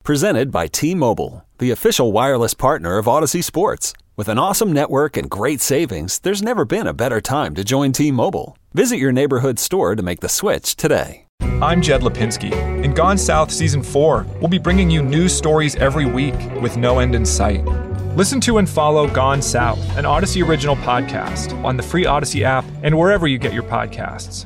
Presented by T-Mobile, the official wireless partner of Odyssey Sports. With an awesome network and great savings, there's never been a better time to join T-Mobile. Visit your neighborhood store to make the switch today. I'm Jed Lipinski. In Gone South Season 4, we'll be bringing you news stories every week with no end in sight. Listen to and follow Gone South, an Odyssey original podcast, on the free Odyssey app and wherever you get your podcasts.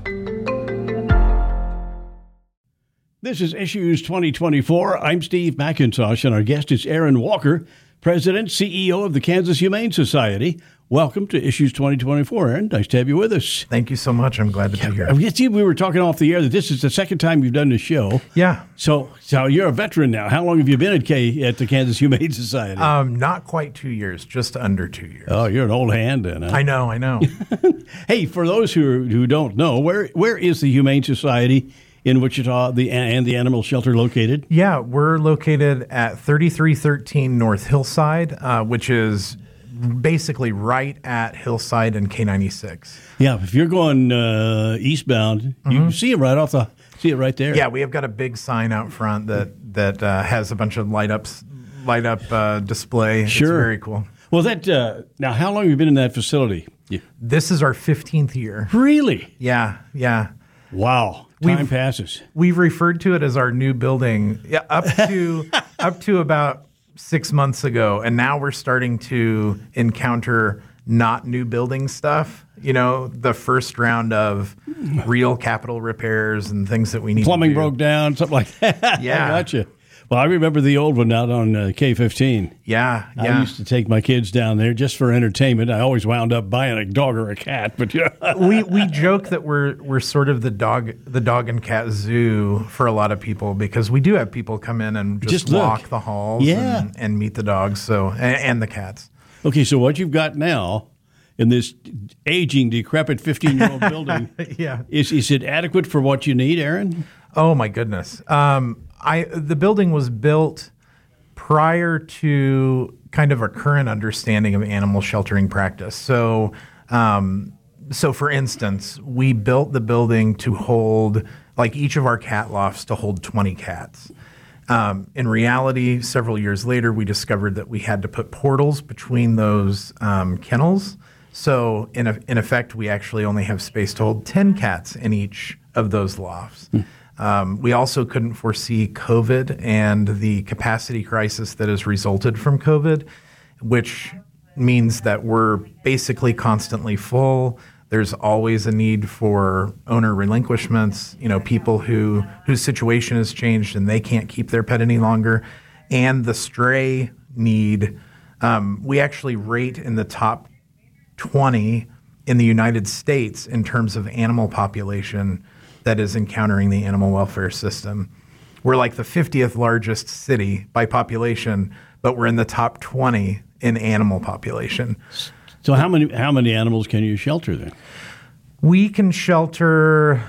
This is Issues 2024. I'm Steve McIntosh, and our guest is Aaron Walker, President, CEO of the Kansas Humane Society. Welcome to Issues 2024, Aaron. Nice to have you with us. Thank you so much. I'm glad to be here. We were talking off the air that this is the second time you've done this show. Yeah. So you're a veteran now. How long have you been at the Kansas Humane Society? Not quite 2 years, just under 2 years. Oh, you're an old hand then. Huh? I know. Hey, for those who don't know, where is the Humane Society in Wichita and the animal shelter located? Yeah, we're located at 3313 North Hillside, which is basically right at Hillside and K96. Yeah, if you're going eastbound, you can see it right there. Yeah, we have got a big sign out front that has a bunch of light up display. Sure. It's very cool. Well, now how long have you been in that facility? This is our 15th year. Really? Yeah. Wow. Time passes. We've referred to it as our new building up to about 6 months ago, and now we're starting to encounter not new building stuff. You know, the first round of real capital repairs and things that we need. Plumbing to do. broke down, something like that. Yeah, I gotcha. Well, I remember the old one out on K15. Yeah. I used to take my kids down there just for entertainment. I always wound up buying a dog or a cat, but we joke that we're sort of the dog and cat zoo for a lot of people, because we do have people come in and just walk the halls and meet the dogs and the cats. Okay, so what you've got now in this aging, decrepit 15-year-old building, is it adequate for what you need, Aaron? Oh my goodness. The building was built prior to kind of our current understanding of animal sheltering practice. So for instance, we built the building to hold, like each of our cat lofts to hold 20 cats. In reality, several years later, we discovered that we had to put portals between those kennels. So in effect, we actually only have space to hold 10 cats in each of those lofts. We also couldn't foresee COVID and the capacity crisis that has resulted from COVID, which means that we're basically constantly full. There's always a need for owner relinquishments, people whose situation has changed and they can't keep their pet any longer. And the stray need, we actually rate in the top 20 in the United States in terms of animal population that is encountering the animal welfare system. We're like the 50th largest city by population, but we're in the top 20 in animal population. So how many animals can you shelter then? We can shelter,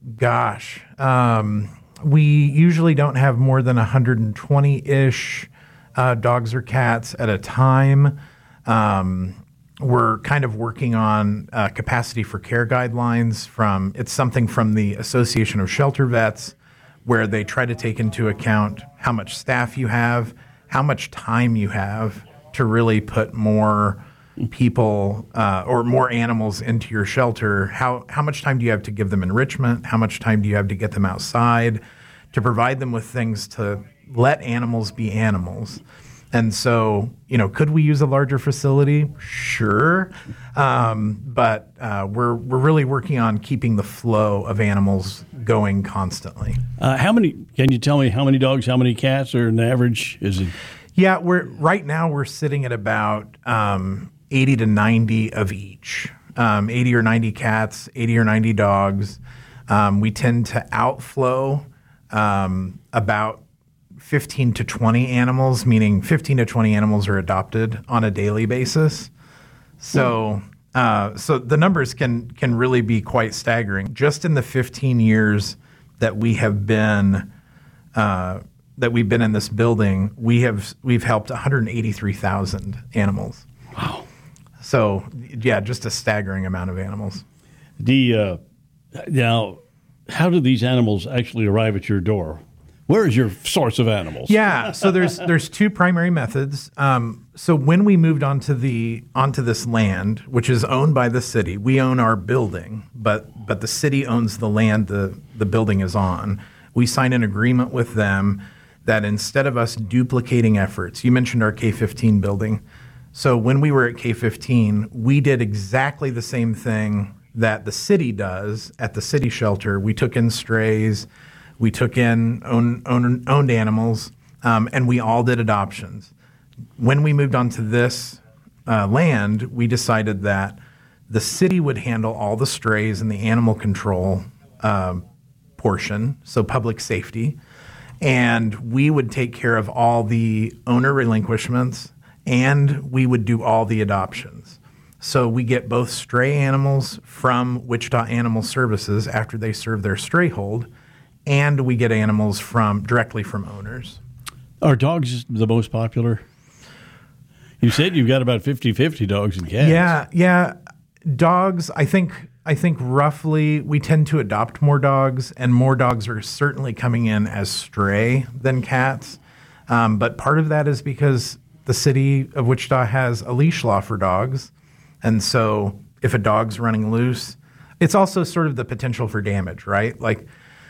we usually don't have more than 120-ish dogs or cats at a time. We're kind of working on capacity for care guidelines it's something from the Association of Shelter Vets, where they try to take into account how much staff you have, how much time you have to really put more people or more animals into your shelter. How much time do you have to give them enrichment? How much time do you have to get them outside, to provide them with things to let animals be animals? And so, could we use a larger facility? Sure. But we're really working on keeping the flow of animals going constantly. Can you tell me how many dogs, how many cats, or an average is it? Yeah, right now we're sitting at about 80 to 90 of each. 80 or 90 cats, 80 or 90 dogs. We tend to outflow about 15 to 20 animals, meaning 15 to 20 animals are adopted on a daily basis. So the numbers can really be quite staggering. Just in the 15 years that we have been in this building, we've helped 183,000 animals. Wow. So yeah, just a staggering amount of animals. Now, how do these animals actually arrive at your door? Where is your source of animals? Yeah, so there's two primary methods. So when we moved onto this land, which is owned by the city, we own our building, but the city owns the land the building is on. We signed an agreement with them that instead of us duplicating efforts, you mentioned our K-15 building. So when we were at K-15, we did exactly the same thing that the city does at the city shelter. We took in strays. We took in owned animals, and we all did adoptions. When we moved onto this land, we decided that the city would handle all the strays and the animal control portion, so public safety, and we would take care of all the owner relinquishments, and we would do all the adoptions. So we get both stray animals from Wichita Animal Services after they serve their stray hold, and we get animals directly from owners. Are dogs the most popular? You said you've got about 50-50 dogs and cats. Yeah. Dogs, I think roughly we tend to adopt more dogs, and more dogs are certainly coming in as stray than cats. But part of that is because the city of Wichita has a leash law for dogs. And so if a dog's running loose, it's also sort of the potential for damage, right? Like,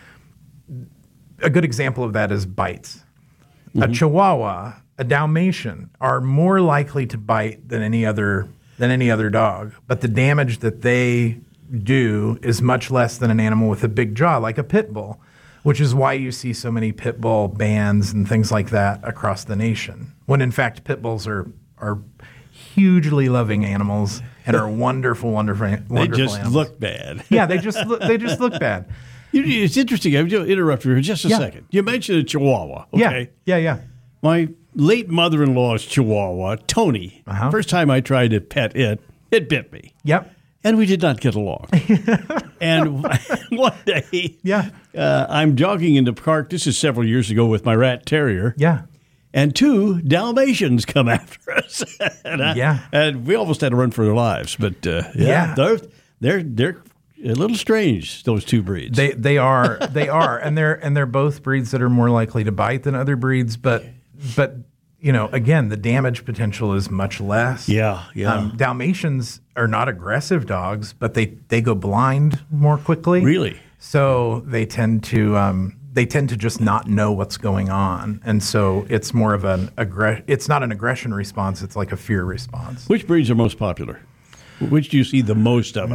a good example of that is bites. Mm-hmm. A Chihuahua, a Dalmatian are more likely to bite than any other dog, but the damage that they do is much less than an animal with a big jaw, like a pit bull, which is why you see so many pit bull bans and things like that across the nation. When in fact, pit bulls are hugely loving animals and are wonderful They just animals. Look bad. Yeah, they just look bad. It's interesting. I'm going to interrupt you for just a second. You mentioned a Chihuahua. Okay. Yeah. My late mother-in-law's Chihuahua, Tony. Uh-huh. First time I tried to pet it bit me. Yep. And we did not get along. And one day, I'm jogging in the park. This is several years ago with my rat terrier. Yeah. And 2 Dalmatians come after us. And we almost had to run for their lives. But they're a little strange, those 2 breeds. They are, and they're both breeds that are more likely to bite than other breeds. But again, the damage potential is much less. Yeah. Dalmatians are not aggressive dogs, but they go blind more quickly. Really? So they tend to just not know what's going on, and so it's more of it's not an aggression response; it's like a fear response. Which breeds are most popular? Which do you see the most of?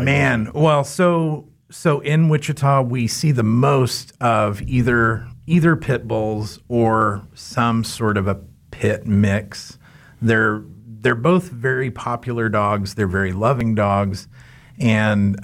So in Wichita, we see the most of either pit bulls or some sort of a pit mix. They're both very popular dogs. They're very loving dogs, and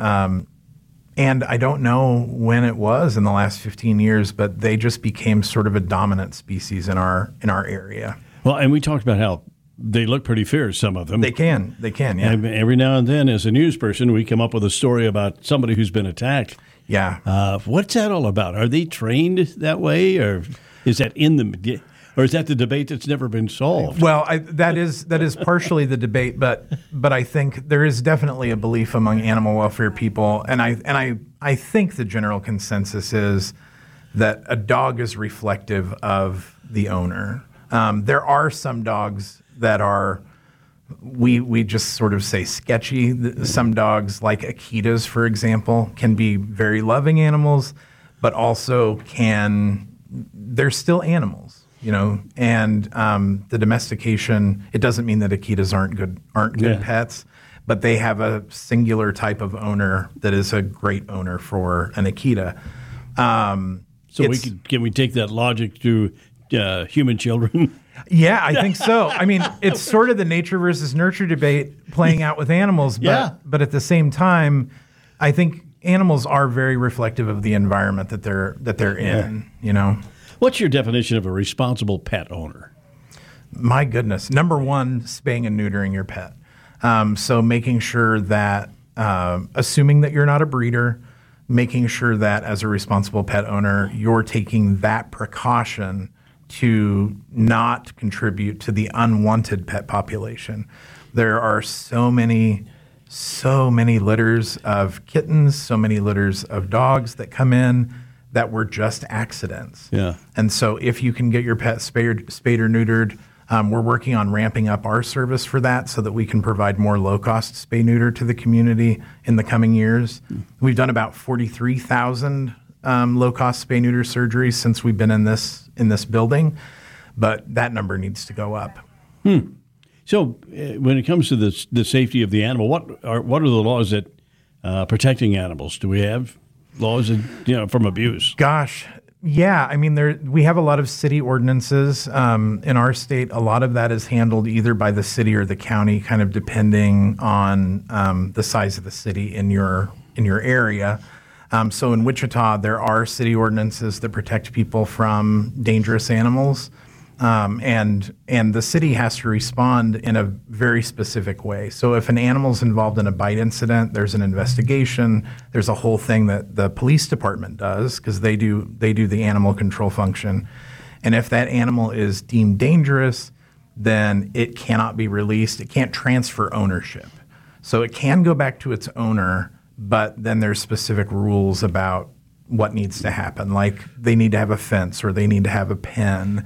I don't know when it was in the last 15 years, but they just became sort of a dominant species in our area. Well, and we talked about how they look pretty fierce, some of them. They can, yeah. And every now and then, as a news person, we come up with a story about somebody who's been attacked. Yeah. What's that all about? Are they trained that way, or is that or is that the debate that's never been solved? Well, that is partially the debate, but I think there is definitely a belief among animal welfare people, and I think the general consensus is that a dog is reflective of the owner. There are some dogs that are, we just sort of say sketchy. Some dogs, like Akitas, for example, can be very loving animals, but also they're still animals. And the domestication, it doesn't mean that Akitas aren't good pets, but they have a singular type of owner that is a great owner for an Akita. So can we take that logic to human children? Yeah, I think so. I mean, it's sort of the nature versus nurture debate playing out with animals, but at the same time, I think animals are very reflective of the environment that they're in, What's your definition of a responsible pet owner? My goodness. Number one, spaying and neutering your pet. So making sure that, assuming that you're not a breeder, making sure that as a responsible pet owner, you're taking that precaution to not contribute to the unwanted pet population. There are so many litters of kittens, so many litters of dogs that come in that were just accidents. Yeah. And so if you can get your pet spayed or neutered, we're working on ramping up our service for that so that we can provide more low-cost spay-neuter to the community in the coming years. We've done about 43,000 low-cost spay-neuter surgeries since we've been in this building, but that number needs to go up. So when it comes to the safety of the animal, what are the laws that protecting animals? Do we have laws from abuse? Gosh, yeah. I mean, we have a lot of city ordinances in our state. A lot of that is handled either by the city or the county, kind of depending on the size of the city in your area. So in Wichita, there are city ordinances that protect people from dangerous animals. And the city has to respond in a very specific way. So if an animal's involved in a bite incident, there's an investigation. There's a whole thing that the police department does because they do the animal control function. And if that animal is deemed dangerous, then it cannot be released. It can't transfer ownership. So it can go back to its owner, but then there's specific rules about what needs to happen. Like they need to have a fence or they need to have a pen.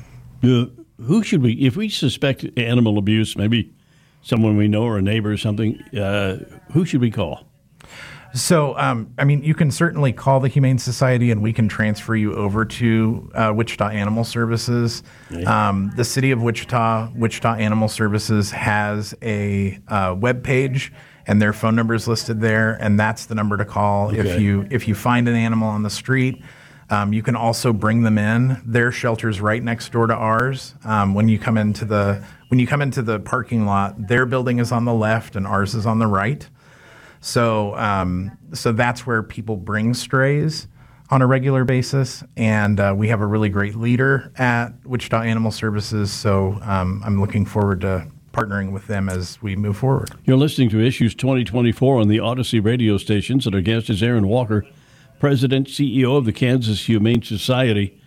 Who should we, if we suspect animal abuse, maybe someone we know or a neighbor or something, who should we call? So, you can certainly call the Humane Society and we can transfer you over to Wichita Animal Services. The city of Wichita Animal Services has a web page and their phone number is listed there, and that's the number to call if you find an animal on the street. You can also bring them in. Their shelter's right next door to ours. When you come into the parking lot, their building is on the left and ours is on the right. So that's where people bring strays on a regular basis, and we have a really great leader at Wichita Animal Services. So I'm looking forward to partnering with them as we move forward. You're listening to Issues 2024 on the Odyssey radio stations, and our guest is Aaron Walker, President, CEO of the Kansas Humane Society.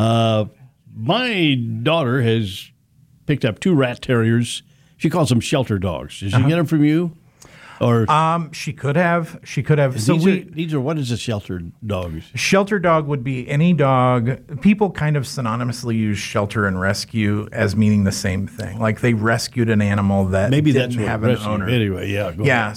My daughter has picked up 2 rat terriers. She calls them shelter dogs. Did she get them from you? Or she could have. So these are what is a shelter dog? Shelter dog would be any dog. People kind of synonymously use shelter and rescue as meaning the same thing. Like they rescued an animal that maybe didn't that's have an rescue. owner. Anyway, yeah. Go ahead.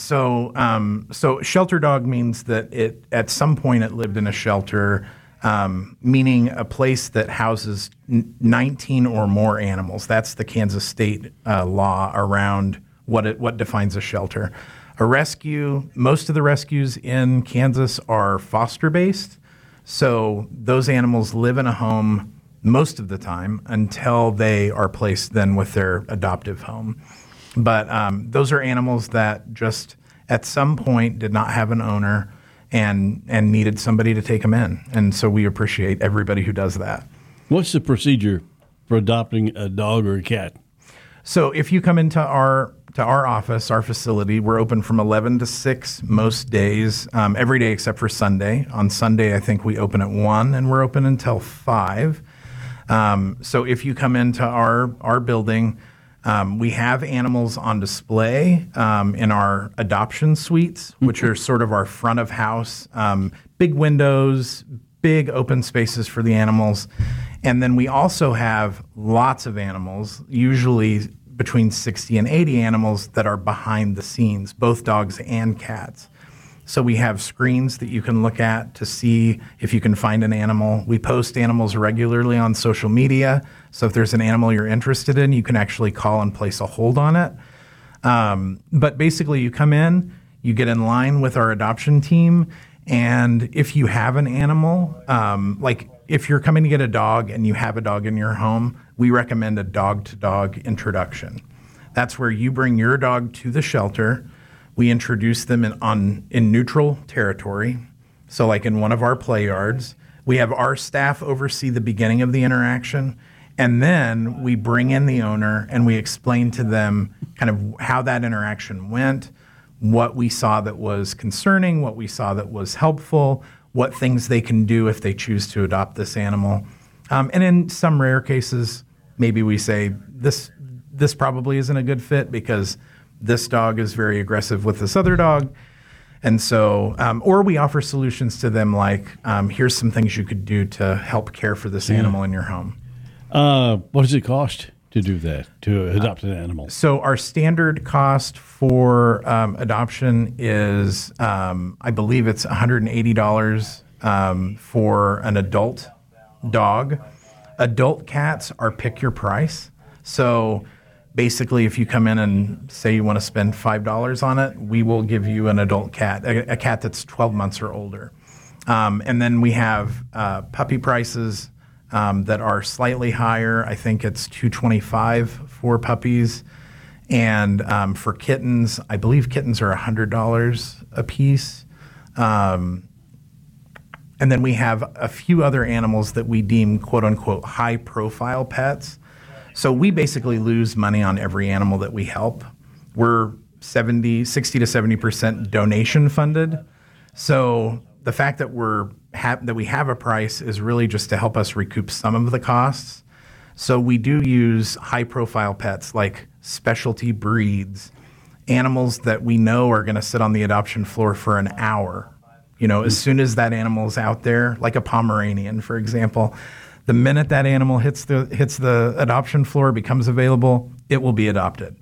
So shelter dog means that it at some point it lived in a shelter, meaning a place that houses 19 or more animals. That's the Kansas state law around what defines a shelter. A rescue, most of the rescues in Kansas are foster-based, so those animals live in a home most of the time until they are placed then with their adoptive home. But those are animals that just at some point did not have an owner and needed somebody to take them in, and so we appreciate everybody who does that. What's the procedure for adopting a dog or a cat? So if you come into our office, our facility, we're open from 11 to 6 most days, every day except for Sunday. On Sunday, I think we open at 1 and we're open until 5. So if you come into our building, we have animals on display in our adoption suites, which are sort of our front of house, big windows, big open spaces for the animals. And then we also have lots of animals, usually between 60 and 80 animals that are behind the scenes, both dogs and cats. So we have screens that you can look at to see if you can find an animal. We post animals regularly on social media. So if there's an animal you're interested in, you can actually call and place a hold on it. But basically you come in, you get in line with our adoption team, and if you have an animal, like if you're coming to get a dog and you have a dog in your home, we recommend a dog-to-dog introduction. That's where you bring your dog to the shelter. We introduce them in neutral territory. So like in one of our play yards, we have our staff oversee the beginning of the interaction, and then we bring in the owner and we explain to them kind of how that interaction went, what we saw that was concerning, what we saw that was helpful, what things they can do if they choose to adopt this animal. And in some rare cases, maybe we say, this probably isn't a good fit because this dog is very aggressive with this other dog. And so, or we offer solutions to them like, here's some things you could do to help care for this animal in your home. What does it cost to do that, to adopt an animal? So our standard cost for adoption is, I believe it's $180 for an adult dog. Adult cats are pick your price. So basically, if you come in and say you want to spend $5 on it, we will give you an adult cat, a cat that's 12 months or older. And then we have puppy prices that are slightly higher. I think it's $225 for puppies. And for kittens, I believe kittens are $100 a piece. And then we have a few other animals that we deem quote unquote high profile pets. So we basically lose money on every animal that we help. We're 60 to 70% donation funded. So the fact that we have a price is really just to help us recoup some of the costs. So we do use high profile pets like specialty breeds, animals that we know are going to sit on the adoption floor for an hour. You know, as soon as that animal's out there, like a Pomeranian, for example, the minute that animal hits the adoption floor, becomes available, it will be adopted.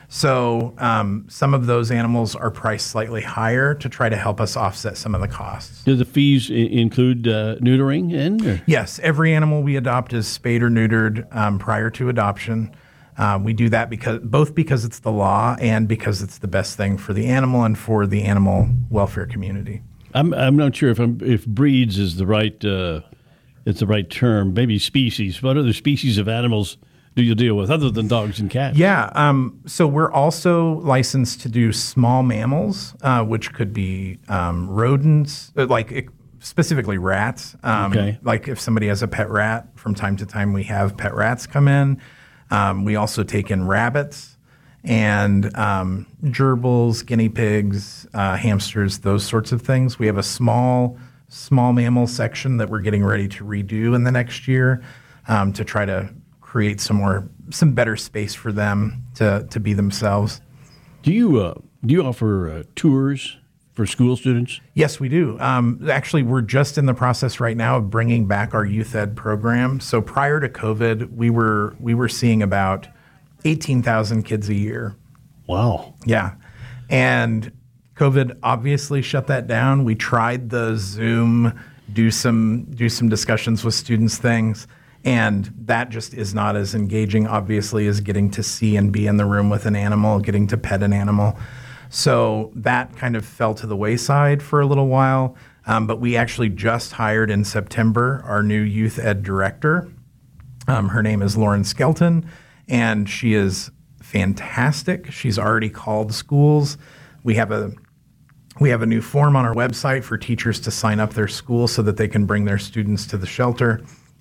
So some of those animals are priced slightly higher to try to help us offset some of the costs. Do the fees include neutering? Yes, every animal we adopt is spayed or neutered prior to adoption. We do that because it's the law and because it's the best thing for the animal and for the animal welfare community. I'm not sure if breeds is the right it's the right term. Maybe species. What other species of animals do you deal with other than dogs and cats? Yeah. So we're also licensed to do small mammals, which could be rodents, specifically rats. Okay. Like if somebody has a pet rat, from time to time we have pet rats come in. We also take in rabbits and gerbils, guinea pigs, hamsters, those sorts of things. We have a small mammal section that we're getting ready to redo in the next year to try to create some better space for them to be themselves. Do you offer tours for school students? Yes, we do. Actually, we're just in the process right now of bringing back our youth ed program. So prior to COVID, we were seeing about 18,000 kids a year. Wow. Yeah. And COVID obviously shut that down. We tried the Zoom, do some discussions with students things, and that just is not as engaging, obviously, as getting to see and be in the room with an animal, getting to pet an animal. So that kind of fell to the wayside for a little while. But we actually just hired in September our new youth ed director. Her name is Lauren Skelton. And she is fantastic. She's already called schools. We have a new form on our website for teachers to sign up their school so that they can bring their students to the shelter.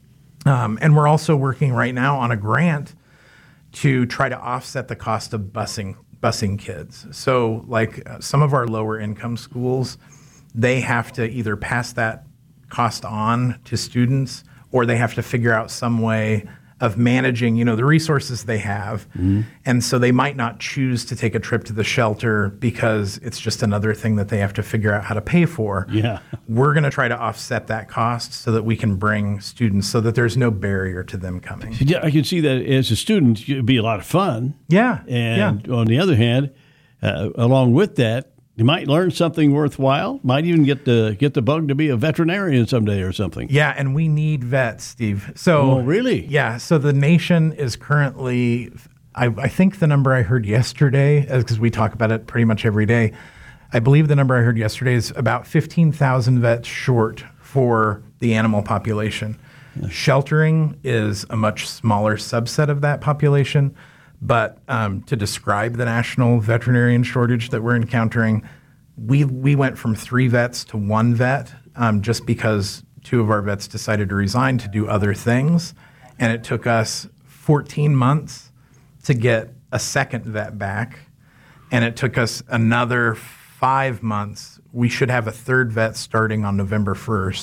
And we're also working right now on a grant to try to offset the cost of busing kids. So like some of our lower income schools, they have to either pass that cost on to students or they have to figure out some way of managing, the resources they have. Mm-hmm. And so they might not choose to take a trip to the shelter because it's just another thing that they have to figure out how to pay for. Yeah. We're going to try to offset that cost so that we can bring students so that there's no barrier to them coming. Yeah, I can see that as a student, it'd be a lot of fun. Yeah. And on the other hand, along with that, you might learn something worthwhile. Might even get the bug to be a veterinarian someday or something. Yeah, and we need vets, Steve. So, really? Yeah. So the nation is currently, I think the number I heard yesterday, because we talk about it pretty much every day, I believe the number I heard yesterday is about 15,000 vets short for the animal population. Yeah. Sheltering is a much smaller subset of that population. But to describe the national veterinarian shortage that we're encountering, we went from 3 vets to 1 vet just because 2 of our vets decided to resign to do other things. And it took us 14 months to get a second vet back. And it took us another 5 months. We should have a 3rd vet starting on November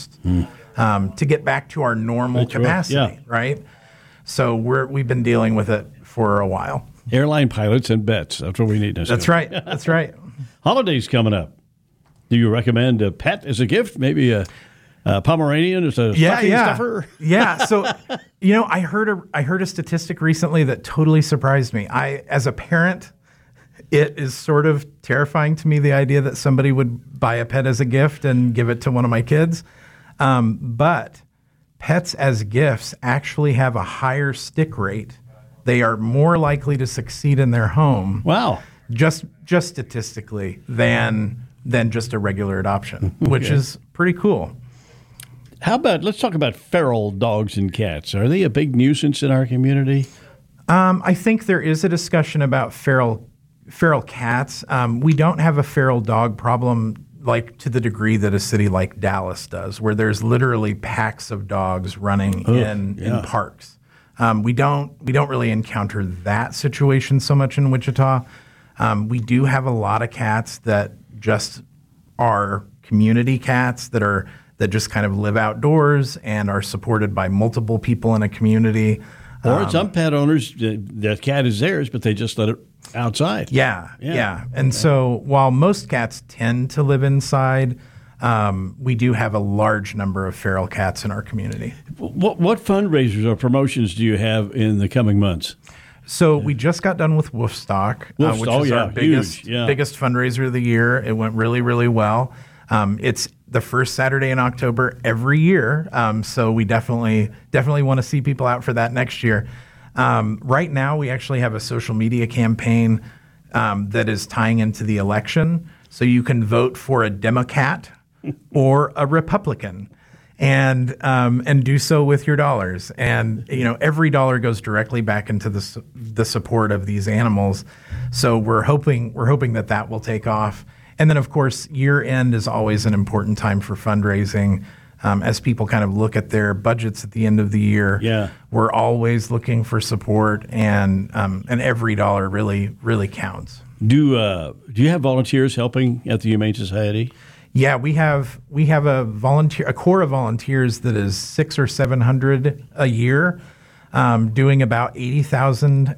1st to get back to our normal capacity, right? So we've been dealing with it for a while. Airline pilots and vets. That's what we need. That's right. That's right. Holidays coming up. Do you recommend a pet as a gift? Maybe a Pomeranian as a stocking stuffer? Yeah. So, I heard a statistic recently that totally surprised me. As a parent, it is sort of terrifying to me, the idea that somebody would buy a pet as a gift and give it to one of my kids. But pets as gifts actually have a higher stick rate. They are more likely to succeed in their home. Wow. Just statistically than just a regular adoption, which is pretty cool. How about, let's talk about feral dogs and cats. Are they a big nuisance in our community? I think there is a discussion about feral cats. We don't have a feral dog problem like to the degree that a city like Dallas does, where there's literally packs of dogs running in parks. We don't really encounter that situation so much in Wichita. We do have a lot of cats that just are community cats that just kind of live outdoors and are supported by multiple people in a community. Or some pet owners, the cat is theirs, but they just let it outside. Yeah. And so while most cats tend to live inside, we do have a large number of feral cats in our community. What fundraisers or promotions do you have in the coming months? So we just got done with Woofstock, which is our biggest fundraiser of the year. It went really, really well. It's the first Saturday in October every year, so we definitely want to see people out for that next year. Right now, we actually have a social media campaign that is tying into the election, so you can vote for a Democrat or a Republican, and do so with your dollars. And every dollar goes directly back into the support of these animals. So we're hoping that will take off. And then, of course, year end is always an important time for fundraising. As people kind of look at their budgets at the end of the year, we're always looking for support, and every dollar really, really counts. Do you have volunteers helping at the Humane Society? Yeah, we have a core of volunteers that is 600 or 700 a year, doing about 80,000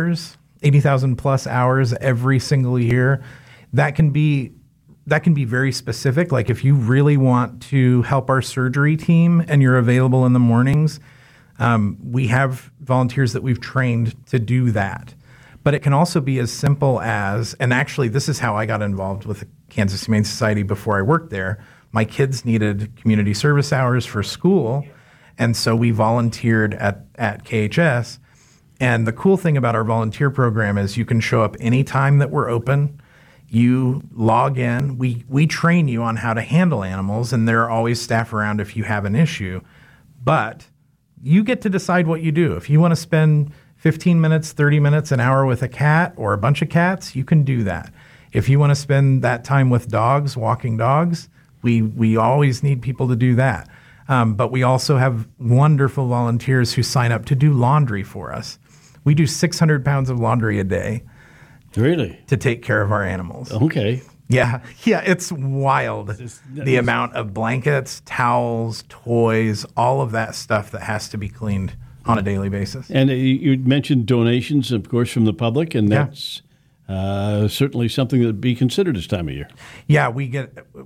plus hours every single year. That can be very specific. Like if you really want to help our surgery team and you're available in the mornings, we have volunteers that we've trained to do that. But it can also be as simple as, and actually this is how I got involved with the Kansas Humane Society before I worked there. My kids needed community service hours for school, and so we volunteered at KHS. And the cool thing about our volunteer program is you can show up anytime that we're open. You log in. We train you on how to handle animals, and there are always staff around if you have an issue. But you get to decide what you do. If you want to spend 15 minutes, 30 minutes, an hour with a cat or a bunch of cats, you can do that. If you want to spend that time with dogs, walking dogs, we always need people to do that. But we also have wonderful volunteers who sign up to do laundry for us. We do 600 pounds of laundry a day. Really? To take care of our animals. Okay. Yeah, it's wild. The amount of blankets, towels, toys, all of that stuff that has to be cleaned on a daily basis. And you mentioned donations, of course, from the public, and that's certainly something that would be considered this time of year. Yeah, we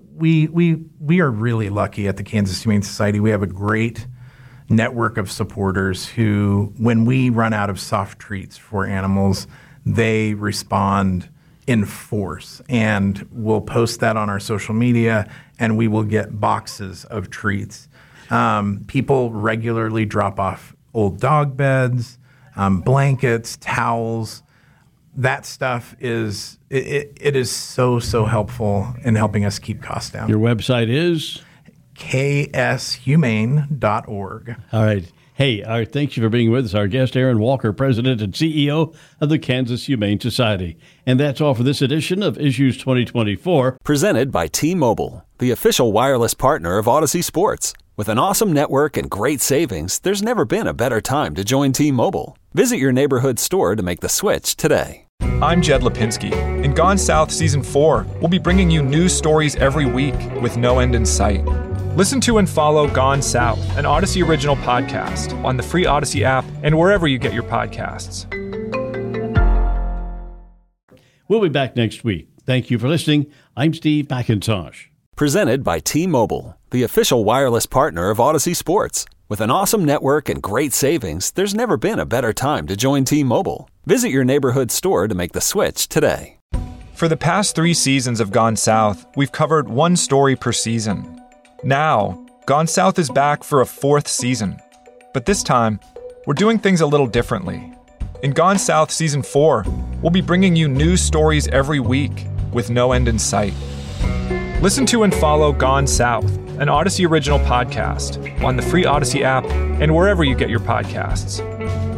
are really lucky at the Kansas Humane Society. We have a great network of supporters who, when we run out of soft treats for animals, they respond in force, and we'll post that on our social media, and we will get boxes of treats. People regularly drop off old dog beds, blankets, towels. That stuff is so helpful in helping us keep costs down. Your website is? kshumane.org. All right. Hey, thank you for being with us. Our guest, Aaron Walker, President and CEO of the Kansas Humane Society. And that's all for this edition of Issues 2024. Presented by T-Mobile, the official wireless partner of Odyssey Sports. With an awesome network and great savings, there's never been a better time to join T-Mobile. Visit your neighborhood store to make the switch today. I'm Jed Lipinski. In Gone South Season 4, we'll be bringing you news stories every week with no end in sight. Listen to and follow Gone South, an Odyssey original podcast on the free Odyssey app and wherever you get your podcasts. We'll be back next week. Thank you for listening. I'm Steve McIntosh. Presented by T-Mobile, the official wireless partner of Odyssey Sports. With an awesome network and great savings, there's never been a better time to join T-Mobile. Visit your neighborhood store to make the switch today. For the past 3 seasons of Gone South, we've covered one story per season. Now, Gone South is back for a 4th season. But this time, we're doing things a little differently. In Gone South Season 4, we'll be bringing you new stories every week with no end in sight. Listen to and follow Gone South, an Odyssey original podcast, on the free Odyssey app and wherever you get your podcasts.